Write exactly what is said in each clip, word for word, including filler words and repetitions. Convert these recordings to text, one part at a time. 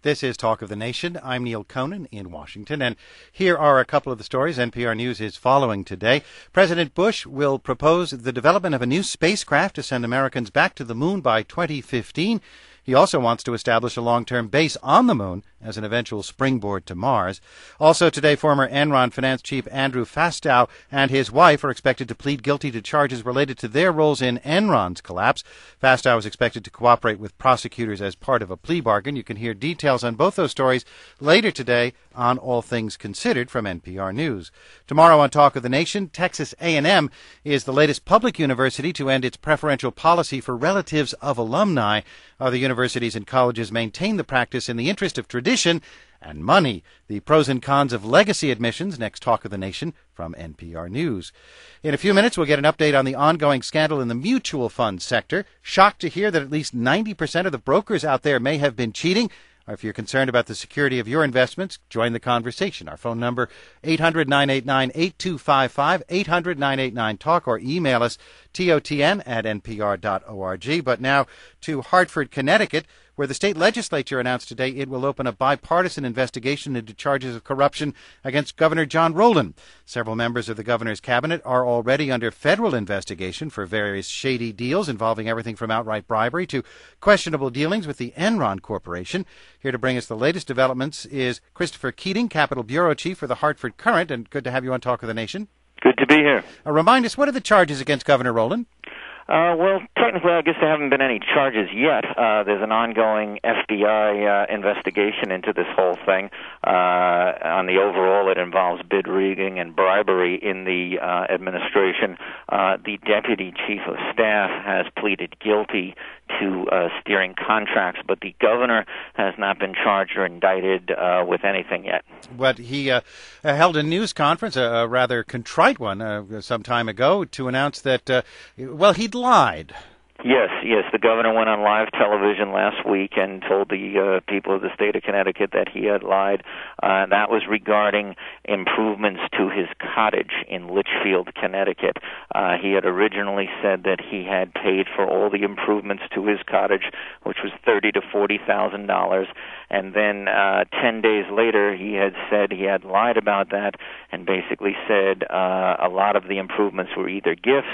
This is Talk of the Nation. I'm Neil Conan in Washington, and here are a couple of the stories N P R News is following today. President Bush will propose the development of a new spacecraft to send Americans back to the moon by twenty fifteen. He also wants to establish a long-term base on the moon as an eventual springboard to Mars. Also today, former Enron finance chief Andrew Fastow and his wife are expected to plead guilty to charges related to their roles in Enron's collapse. Fastow is expected to cooperate with prosecutors as part of a plea bargain. You can hear details on both those stories later today on All Things Considered from N P R News. Tomorrow on Talk of the Nation, Texas A and M is the latest public university to end its preferential policy for relatives of alumni. Other universities and colleges maintain the practice in the interest of tradition and money. The pros and cons of legacy admissions, next Talk of the Nation from N P R News. In a few minutes, we'll get an update on the ongoing scandal in the mutual fund sector. Shocked to hear that at least ninety percent of the brokers out there may have been cheating. If you're concerned about the security of your investments, join the conversation. Our phone number, eight hundred, nine eight nine, eight two five five, eight hundred, nine eight nine, talk, or email us, T O T N at N P R dot org. But now to Hartford, Connecticut, where the state legislature announced today it will open a bipartisan investigation into charges of corruption against Governor John Rowland. Several members of the governor's cabinet are already under federal investigation for various shady deals involving everything from outright bribery to questionable dealings with the Enron Corporation. Here to bring us the latest developments is Christopher Keating, Capitol Bureau Chief for the Hartford Courant, and good to have you on Talk of the Nation. Good to be here. Uh, remind us, what are the charges against Governor Rowland? Uh, well, technically, I guess there haven't been any charges yet. Uh, there's an ongoing F B I uh, investigation into this whole thing. Uh, on the overall, it involves bid rigging and bribery in the uh, administration. Uh, the deputy chief of staff has pleaded guilty to uh, steering contracts, but the governor has not been charged or indicted uh, with anything yet. But he uh, held a news conference, a, a rather contrite one, uh, some time ago, to announce that, uh, well, he'd lied. Yes, yes. The governor went on live television last week and told the uh, people of the state of Connecticut that he had lied. Uh, that was regarding improvements to his cottage in Litchfield, Connecticut. Uh, he had originally said that he had paid for all the improvements to his cottage, which was thirty to forty thousand dollars. And then uh, ten days later, he had said he had lied about that and basically said uh, a lot of the improvements were either gifts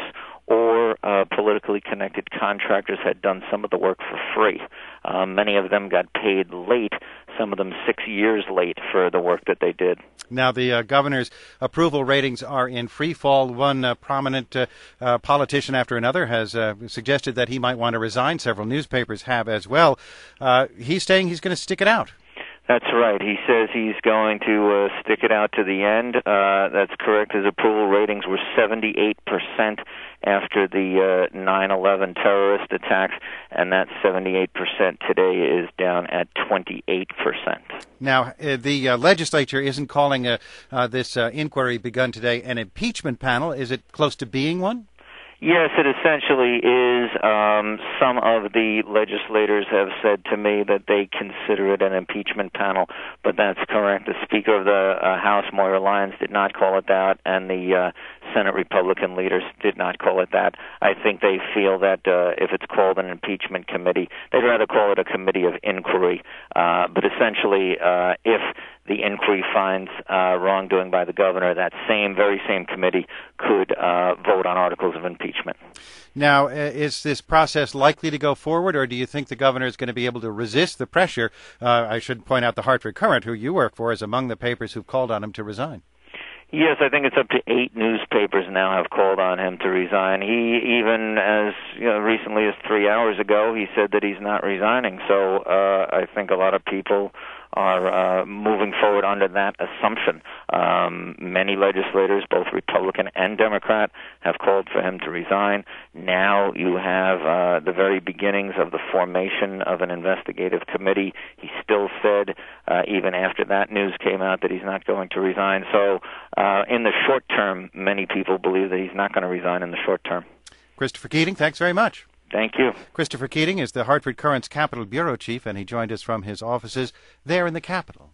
or uh, politically connected contractors had done some of the work for free. Uh, many of them got paid late, some of them six years late for the work that they did. Now, the uh, governor's approval ratings are in free fall. One uh, prominent uh, uh, politician after another has uh, suggested that he might want to resign. Several newspapers have as well. Uh, he's saying he's going to stick it out. That's right. He says he's going to uh, stick it out to the end. Uh, that's correct. His approval ratings were seventy-eight percent after the uh, nine eleven terrorist attacks, and that seventy-eight percent today is down at twenty-eight percent. Now, uh, the uh, legislature isn't calling uh, uh, this uh, inquiry begun today an impeachment panel. Is it close to being one? Yes, it essentially is. Um, some of the legislators have said to me that they consider it an impeachment panel, but that's correct. The Speaker of the uh, House, Moira Lyons, did not call it that, and the uh, Senate Republican leaders did not call it that. I think they feel that uh, if it's called an impeachment committee, they'd rather call it a committee of inquiry. Uh, but essentially, uh, if the inquiry finds uh, wrongdoing by the governor, that same, very same committee could uh, vote on articles of impeachment. Now, is this process likely to go forward, or do you think the governor is going to be able to resist the pressure? Uh, I should point out the Hartford Courant, who you work for, is among the papers who've called on him to resign. Yes, I think it's up to eight newspapers now have called on him to resign. He, even as you know, recently as three hours ago, he said that he's not resigning. So uh, I think a lot of people are uh, moving forward under that assumption. Um, many legislators, both Republican and Democrat, have called for him to resign. Now you have uh, the very beginnings of the formation of an investigative committee. He still said, uh, even after that news came out, that he's not going to resign. So uh, in the short term, many people believe that he's not going to resign in the short term. Christopher Keating, thanks very much. Thank you. Christopher Keating is the Hartford Courant's Capitol Bureau Chief, and he joined us from his offices there in the Capitol.